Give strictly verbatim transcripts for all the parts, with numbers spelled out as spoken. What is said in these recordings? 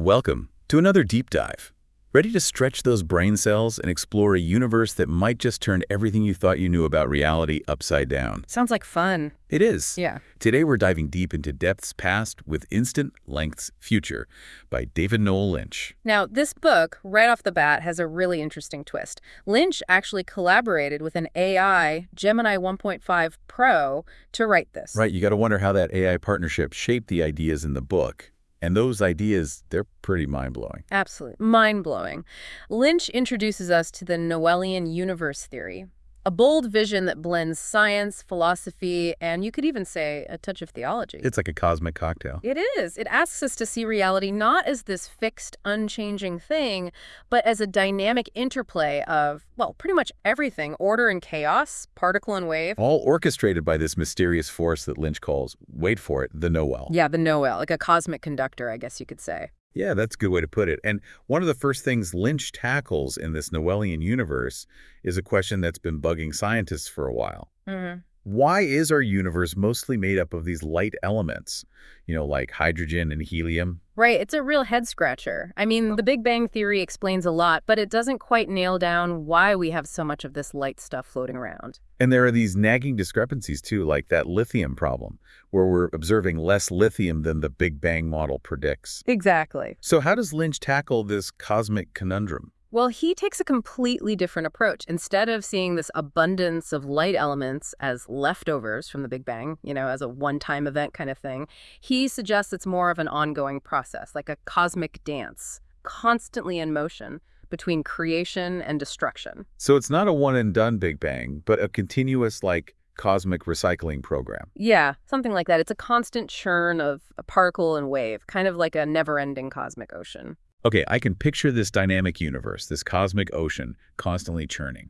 Welcome to another deep dive. Ready to stretch those brain cells and explore a universe that might just turn everything you thought you knew about reality upside down? Sounds like fun. It is. Yeah. Today we're diving deep into depths past with instant lengths future by David Noel Lynch. Now, this book, right off the bat, has a really interesting twist. Lynch actually collaborated with an A I, Gemini one point five Pro, to write this. Right, you got to wonder how that A I partnership shaped the ideas in the book. And those ideas, they're pretty mind-blowing. Absolutely. Mind-blowing. Lynch introduces us to the Noelian universe theory, a bold vision that blends science, philosophy, and you could even say a touch of theology. It's like a cosmic cocktail. It is. It asks us to see reality not as this fixed, unchanging thing, but as a dynamic interplay of, well, pretty much everything, order and chaos, particle and wave. All orchestrated by this mysterious force that Lynch calls, wait for it, the Noel. Yeah, the Noel, like a cosmic conductor, I guess you could say. Yeah, that's a good way to put it. And one of the first things Lynch tackles in this Noelian universe is a question that's been bugging scientists for a while. Mm-hmm. Why is our universe mostly made up of these light elements, you know, like hydrogen and helium? Right, it's a real head-scratcher. I mean, the Big Bang Theory explains a lot, but it doesn't quite nail down why we have so much of this light stuff floating around. And there are these nagging discrepancies, too, like that lithium problem, where we're observing less lithium than the Big Bang model predicts. Exactly. So how does Lynch tackle this cosmic conundrum? Well, he takes a completely different approach. Instead of seeing this abundance of light elements as leftovers from the Big Bang, you know, as a one-time event kind of thing, he suggests it's more of an ongoing process, like a cosmic dance, constantly in motion between creation and destruction. So it's not a one-and-done Big Bang, but a continuous, like, cosmic recycling program. Yeah, something like that. It's a constant churn of a particle and wave, kind of like a never-ending cosmic ocean. Okay, I can picture this dynamic universe, this cosmic ocean, constantly churning.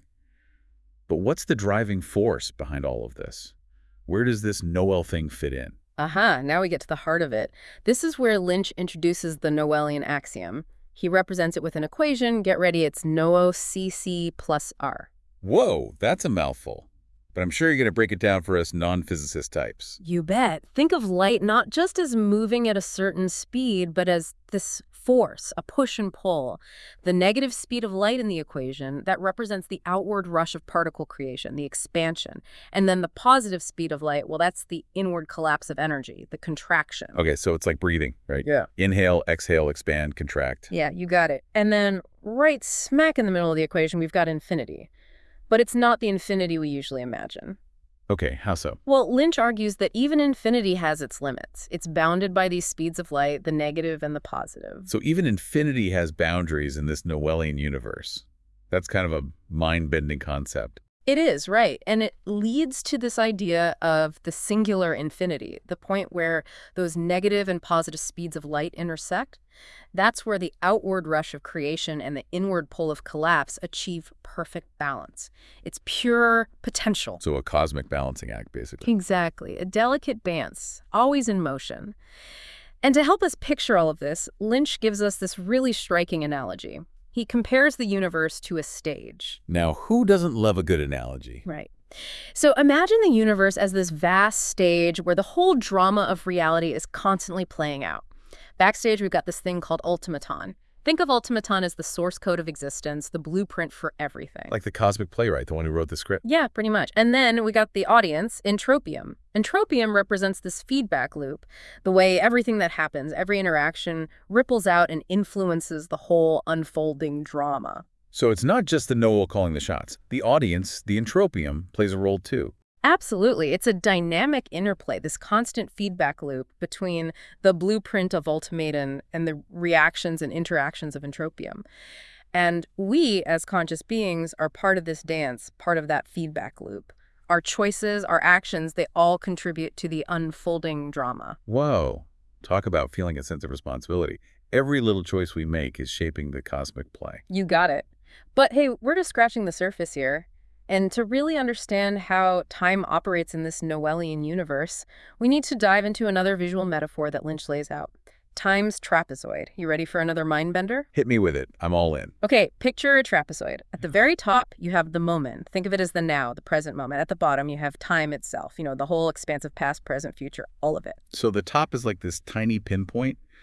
But what's the driving force behind all of this? Where does this Noel thing fit in? Aha, now we get to the heart of it. This is where Lynch introduces the Noelian axiom. He represents it with an equation. Get ready, it's N O C C plus R. Whoa, that's a mouthful. But I'm sure you're going to break it down for us non-physicist types. You bet. Think of light not just as moving at a certain speed, but as this force, a push and pull. The negative speed of light in the equation, that represents the outward rush of particle creation, the expansion. And then the positive speed of light, well, that's the inward collapse of energy, the contraction. Okay, so it's like breathing, right? Yeah. Inhale, exhale, expand, contract. Yeah, you got it. And then right smack in the middle of the equation, we've got infinity. But it's not the infinity we usually imagine. Okay, how so? Well, Lynch argues that even infinity has its limits. It's bounded by these speeds of light, the negative and the positive. So even infinity has boundaries in this Noelian universe. That's kind of a mind-bending concept. It is, right. And it leads to this idea of the singular infinity, the point where those negative and positive speeds of light intersect. That's where the outward rush of creation and the inward pull of collapse achieve perfect balance. It's pure potential. So a cosmic balancing act, basically. Exactly. A delicate dance, always in motion. And to help us picture all of this, Lynch gives us this really striking analogy. He compares the universe to a stage. Now, who doesn't love a good analogy? Right. So imagine the universe as this vast stage where the whole drama of reality is constantly playing out. Backstage, we've got this thing called Ultimaton. Think of Ultimaton as the source code of existence, the blueprint for everything. Like the cosmic playwright, the one who wrote the script? Yeah, pretty much. And then we got the audience, Entropium. Entropium represents this feedback loop, the way everything that happens, every interaction, ripples out and influences the whole unfolding drama. So it's not just the Noel calling the shots. The audience, the Entropium, plays a role too. Absolutely. It's a dynamic interplay, this constant feedback loop between the blueprint of Ultimatum and the reactions and interactions of Entropium. And we, as conscious beings, are part of this dance, part of that feedback loop. Our choices, our actions, they all contribute to the unfolding drama. Whoa. Talk about feeling a sense of responsibility. Every little choice we make is shaping the cosmic play. You got it. But hey, we're just scratching the surface here. And to really understand how time operates in this Noelian universe, we need to dive into another visual metaphor that Lynch lays out. Time's trapezoid. You ready for another mind bender? Hit me with it. I'm all in. Okay, picture a trapezoid. At the very top, you have the moment. Think of it as the now, the present moment. At the bottom, you have time itself, you know, the whole expanse of past, present, future, all of it. So the top is like this tiny pinpoint,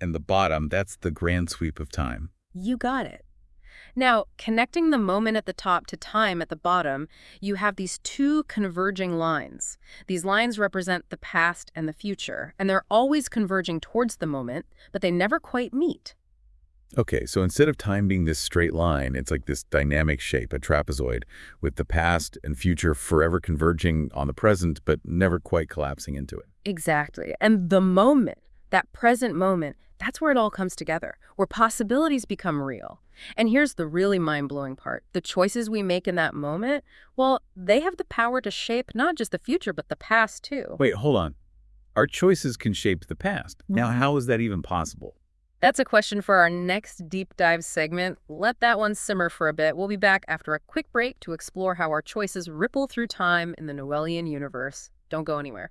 and the bottom, that's the grand sweep of time. You got it. Now, connecting the moment at the top to time at the bottom, you have these two converging lines. These lines represent the past and the future, and they're always converging towards the moment, but they never quite meet. Okay, so instead of time being this straight line, it's like this dynamic shape, a trapezoid, with the past and future forever converging on the present, but never quite collapsing into it. Exactly. And the moment, that present moment, that's where it all comes together, where possibilities become real. And here's the really mind-blowing part. The choices we make in that moment, well, they have the power to shape not just the future, but the past too. Wait, hold on. Our choices can shape the past. Now, how is that even possible? That's a question for our next deep dive segment. Let that one simmer for a bit. We'll be back after a quick break to explore how our choices ripple through time in the Noellian universe. Don't go anywhere.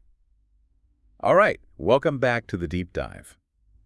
All right, welcome back to the deep dive.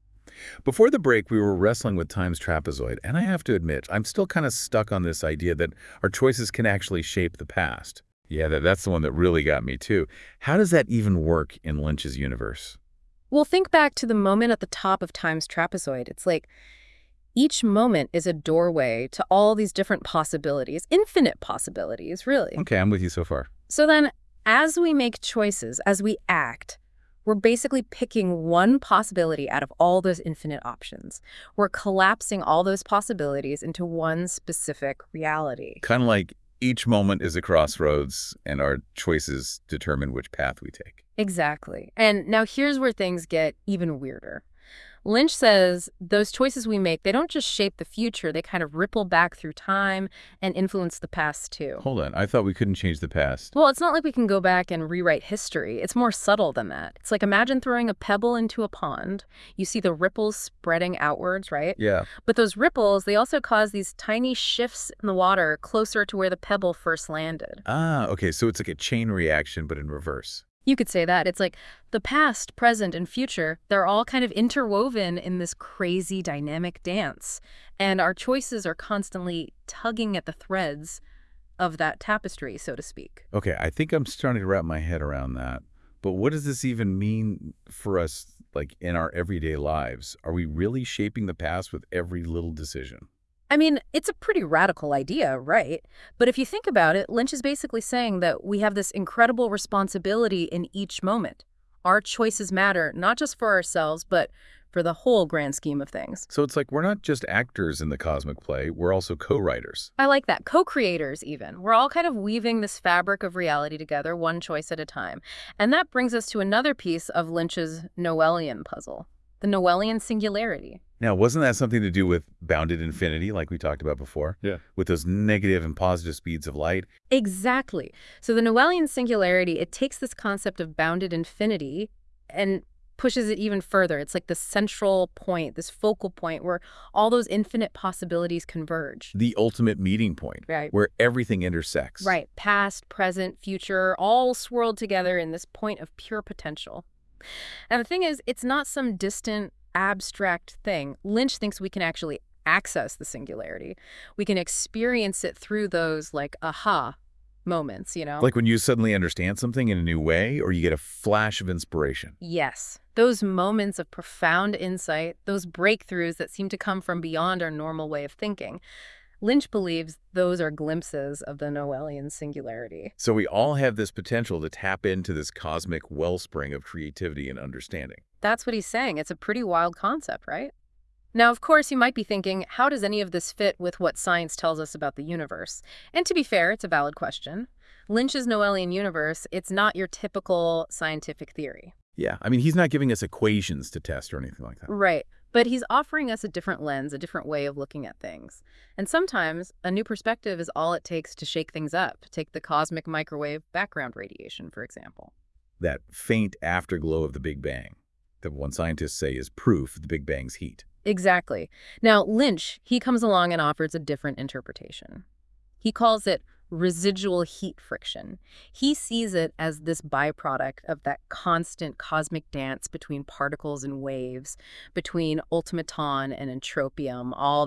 Before the break, we were wrestling with time's trapezoid, and I have to admit, I'm still kind of stuck on this idea that our choices can actually shape the past. Yeah, that, that's the one that really got me, too. How does that even work in Lynch's universe? Well, think back to the moment at the top of time's trapezoid. It's like each moment is a doorway to all these different possibilities, infinite possibilities, really. Okay, I'm with you so far. So then, as we make choices, as we act, we're basically picking one possibility out of all those infinite options. We're collapsing all those possibilities into one specific reality. Kind of like each moment is a crossroads, and our choices determine which path we take. Exactly. And now here's where things get even weirder. Lynch says those choices we make, they don't just shape the future, they kind of ripple back through time and influence the past too. Hold on, I thought we couldn't change the past. Well, it's not like we can go back and rewrite history. It's more subtle than that. It's like imagine throwing a pebble into a pond. You see the ripples spreading outwards, right? Yeah. But those ripples, they also cause these tiny shifts in the water closer to where the pebble first landed. Ah, okay, so it's like a chain reaction, but in reverse. You could say that. It's like the past, present, and future, they're all kind of interwoven in this crazy dynamic dance. And our choices are constantly tugging at the threads of that tapestry, so to speak. Okay, I think I'm starting to wrap my head around that. But what does this even mean for us, like, in our everyday lives? Are we really shaping the past with every little decision? I mean, it's a pretty radical idea, right? But if you think about it, Lynch is basically saying that we have this incredible responsibility in each moment. Our choices matter, not just for ourselves, but for the whole grand scheme of things. So it's like we're not just actors in the cosmic play, we're also co-writers. I like that. Co-creators, even. We're all kind of weaving this fabric of reality together, one choice at a time. And that brings us to another piece of Lynch's Noellian puzzle, the Noellian singularity. Now, wasn't that something to do with bounded infinity, like we talked about before? Yeah. With those negative and positive speeds of light? Exactly. So the Noellian singularity, it takes this concept of bounded infinity and pushes it even further. It's like the central point, this focal point where all those infinite possibilities converge. The ultimate meeting point, Right. where everything intersects. Right. Past, present, future, all swirled together in this point of pure potential. And the thing is, it's not some distant, abstract thing. Lynch thinks we can actually access the singularity. We can experience it through those, like, aha moments, you know? Like when you suddenly understand something in a new way, or you get a flash of inspiration. Yes. Those moments of profound insight, those breakthroughs that seem to come from beyond our normal way of thinking. Lynch believes those are glimpses of the Noellian singularity. So we all have this potential to tap into this cosmic wellspring of creativity and understanding. That's what he's saying. It's a pretty wild concept, right? Now, of course, you might be thinking, how does any of this fit with what science tells us about the universe? And to be fair, it's a valid question. Lynch's Noellian universe, it's not your typical scientific theory. Yeah, I mean, he's not giving us equations to test or anything like that. Right. But he's offering us a different lens, a different way of looking at things. And sometimes a new perspective is all it takes to shake things up. Take the cosmic microwave background radiation, for example. That faint afterglow of the Big Bang, that one scientists say is proof of the Big Bang's heat. Exactly. Now, Lynch, he comes along and offers a different interpretation. He calls it residual heat friction. He sees it as this byproduct of that constant cosmic dance between particles and waves, between ultimaton and entropium, all that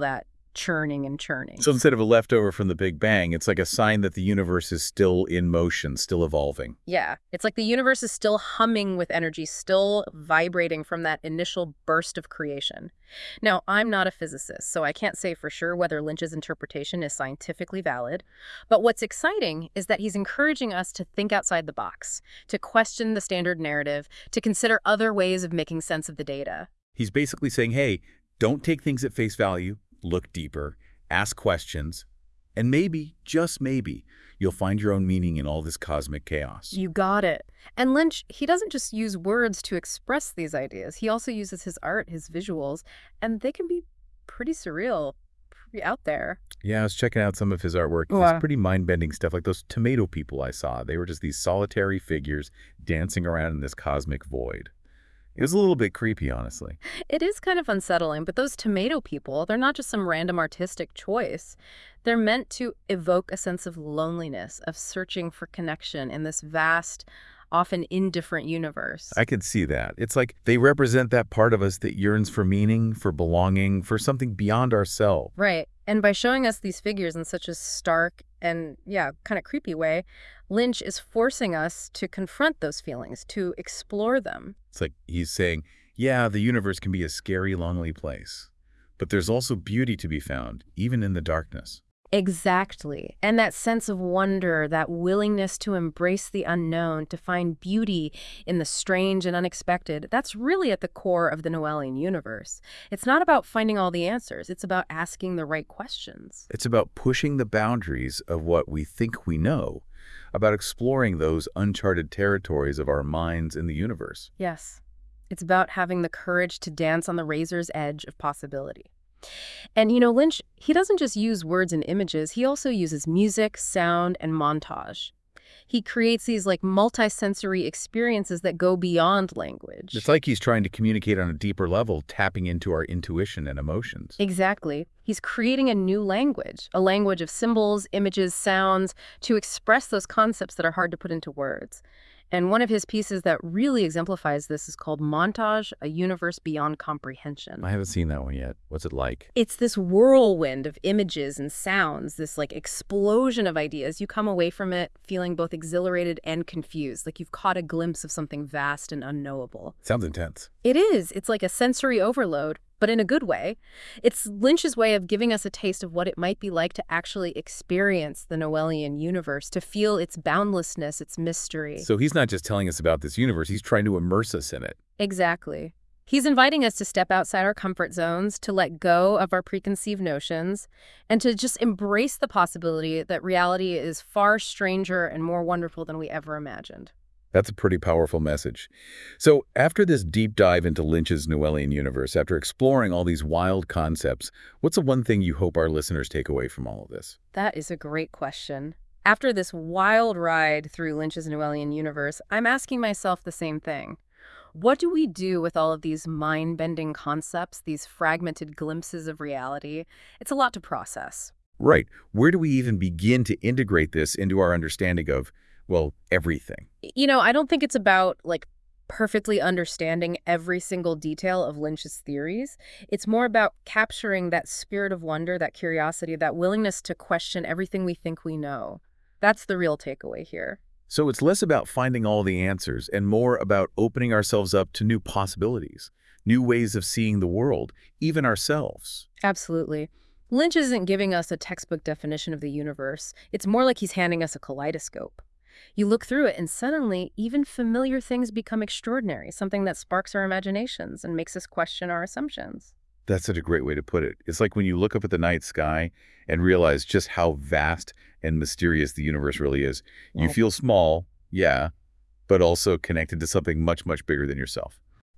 churning and churning. So instead of a leftover from the Big Bang, it's like a sign that the universe is still in motion, still evolving. Yeah, it's like the universe is still humming with energy, still vibrating from that initial burst of creation. Now, I'm not a physicist, so I can't say for sure whether Lynch's interpretation is scientifically valid. But what's exciting is that he's encouraging us to think outside the box, to question the standard narrative, to consider other ways of making sense of the data. He's basically saying, hey, don't take things at face value, look deeper, ask questions, and maybe, just maybe, you'll find your own meaning in all this cosmic chaos. You got it. And Lynch, he doesn't just use words to express these ideas. He also uses his art, his visuals, and they can be pretty surreal, pretty out there. Yeah, I was checking out some of his artwork. Wow. It's pretty mind-bending stuff, like those tomato people I saw. They were just these solitary figures dancing around in this cosmic void. It was a little bit creepy, honestly. It is kind of unsettling, but those tomato people, they're not just some random artistic choice. They're meant to evoke a sense of loneliness, of searching for connection in this vast, often indifferent universe. I could see that. It's like they represent that part of us that yearns for meaning, for belonging, for something beyond ourselves. Right. And by showing us these figures in such a stark and, yeah, kind of creepy way, Lynch is forcing us to confront those feelings, to explore them. It's like he's saying, yeah, the universe can be a scary, lonely place, but there's also beauty to be found, even in the darkness. Exactly. And that sense of wonder, that willingness to embrace the unknown, to find beauty in the strange and unexpected, that's really at the core of the Noelian universe. It's not about finding all the answers. It's about asking the right questions. It's about pushing the boundaries of what we think we know, about exploring those uncharted territories of our minds in the universe. Yes. It's about having the courage to dance on the razor's edge of possibility. And, you know, Lynch, he doesn't just use words and images. He also uses music, sound, and montage. He creates these, like, multisensory experiences that go beyond language. It's like he's trying to communicate on a deeper level, tapping into our intuition and emotions. Exactly. He's creating a new language, a language of symbols, images, sounds, to express those concepts that are hard to put into words. And one of his pieces that really exemplifies this is called Montage, A Universe Beyond Comprehension. I haven't seen that one yet. What's it like? It's this whirlwind of images and sounds, this like explosion of ideas. You come away from it feeling both exhilarated and confused, like you've caught a glimpse of something vast and unknowable. Sounds intense. It is. It's like a sensory overload, but in a good way. It's Lynch's way of giving us a taste of what it might be like to actually experience the Noelian universe, to feel its boundlessness, its mystery. So he's not just telling us about this universe, he's trying to immerse us in it. Exactly. He's inviting us to step outside our comfort zones, to let go of our preconceived notions, and to just embrace the possibility that reality is far stranger and more wonderful than we ever imagined. That's a pretty powerful message. So after this deep dive into Lynch's Noelian universe, after exploring all these wild concepts, what's the one thing you hope our listeners take away from all of this? That is a great question. After this wild ride through Lynch's Noelian universe, I'm asking myself the same thing. What do we do with all of these mind-bending concepts, these fragmented glimpses of reality? It's a lot to process. Right. Where do we even begin to integrate this into our understanding of, well, everything? You know, I don't think it's about, like, perfectly understanding every single detail of Lynch's theories. It's more about capturing that spirit of wonder, that curiosity, that willingness to question everything we think we know. That's the real takeaway here. So it's less about finding all the answers and more about opening ourselves up to new possibilities, new ways of seeing the world, even ourselves. Absolutely. Lynch isn't giving us a textbook definition of the universe. It's more like he's handing us a kaleidoscope. You look through it and suddenly even familiar things become extraordinary, something that sparks our imaginations and makes us question our assumptions. That's such a great way to put it. It's like when you look up at the night sky and realize just how vast and mysterious the universe really is. You Wow. feel small, yeah, but also connected to something much, much bigger than yourself.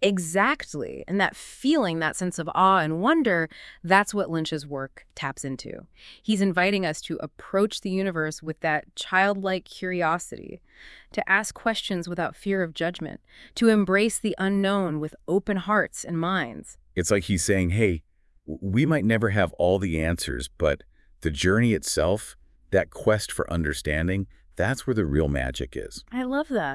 Exactly. And that feeling, that sense of awe and wonder, that's what Lynch's work taps into. He's inviting us to approach the universe with that childlike curiosity, to ask questions without fear of judgment, to embrace the unknown with open hearts and minds. It's like he's saying, hey, w- we might never have all the answers, but the journey itself, that quest for understanding, that's where the real magic is. I love that.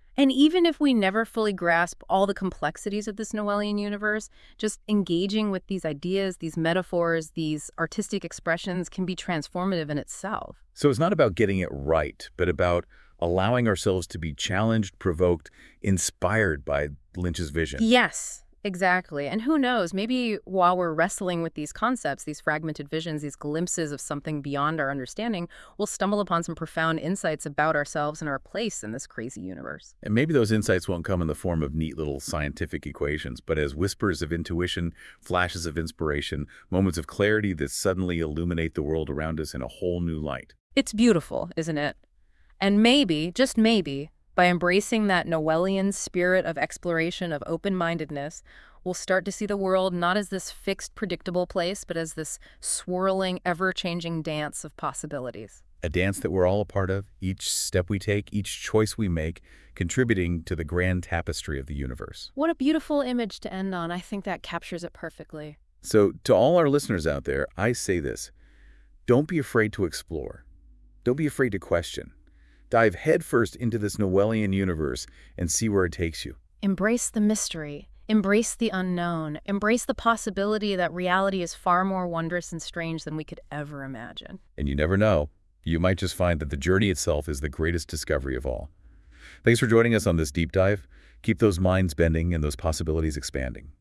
And even if we never fully grasp all the complexities of this Noelian universe, just engaging with these ideas, these metaphors, these artistic expressions can be transformative in itself. So it's not about getting it right, but about allowing ourselves to be challenged, provoked, inspired by Lynch's vision. Yes, exactly. And who knows, maybe while we're wrestling with these concepts, these fragmented visions, these glimpses of something beyond our understanding, we'll stumble upon some profound insights about ourselves and our place in this crazy universe. And maybe those insights won't come in the form of neat little scientific equations, but as whispers of intuition, flashes of inspiration, moments of clarity that suddenly illuminate the world around us in a whole new light. It's beautiful, isn't it? And maybe, just maybe, by embracing that Noelian spirit of exploration, of open-mindedness, we'll start to see the world not as this fixed, predictable place, but as this swirling, ever-changing dance of possibilities. A dance that we're all a part of, each step we take, each choice we make, contributing to the grand tapestry of the universe. What a beautiful image to end on. I think that captures it perfectly. So to all our listeners out there, I say this: don't be afraid to explore. Don't be afraid to question. Dive headfirst into this Noelian universe and see where it takes you. Embrace the mystery. Embrace the unknown. Embrace the possibility that reality is far more wondrous and strange than we could ever imagine. And you never know, you might just find that the journey itself is the greatest discovery of all. Thanks for joining us on this deep dive. Keep those minds bending and those possibilities expanding.